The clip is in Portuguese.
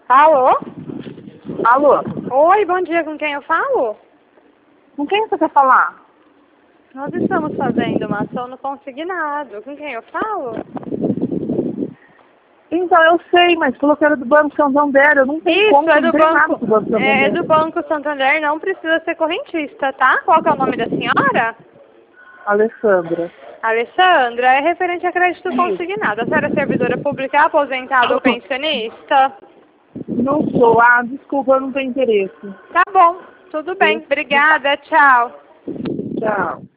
Alô? Alô? Oi, bom dia, com quem eu falo? Com quem você quer falar? Nós estamos fazendo uma ação no consignado. Com quem eu falo? Então, eu sei, mas falou que era do Banco Santander. Eu não tenho Isso, é não do tenho nada banco. com o Banco Santander. É do Banco Santander, não precisa ser correntista, tá? Qual que é o nome da senhora? Alessandra. Alessandra, é referente a crédito consignado. A senhora é servidora pública, aposentada ou pensionista? Não sou. Ah, desculpa, eu não tenho interesse. Tá bom, tudo bem. Obrigada, tchau. Tchau.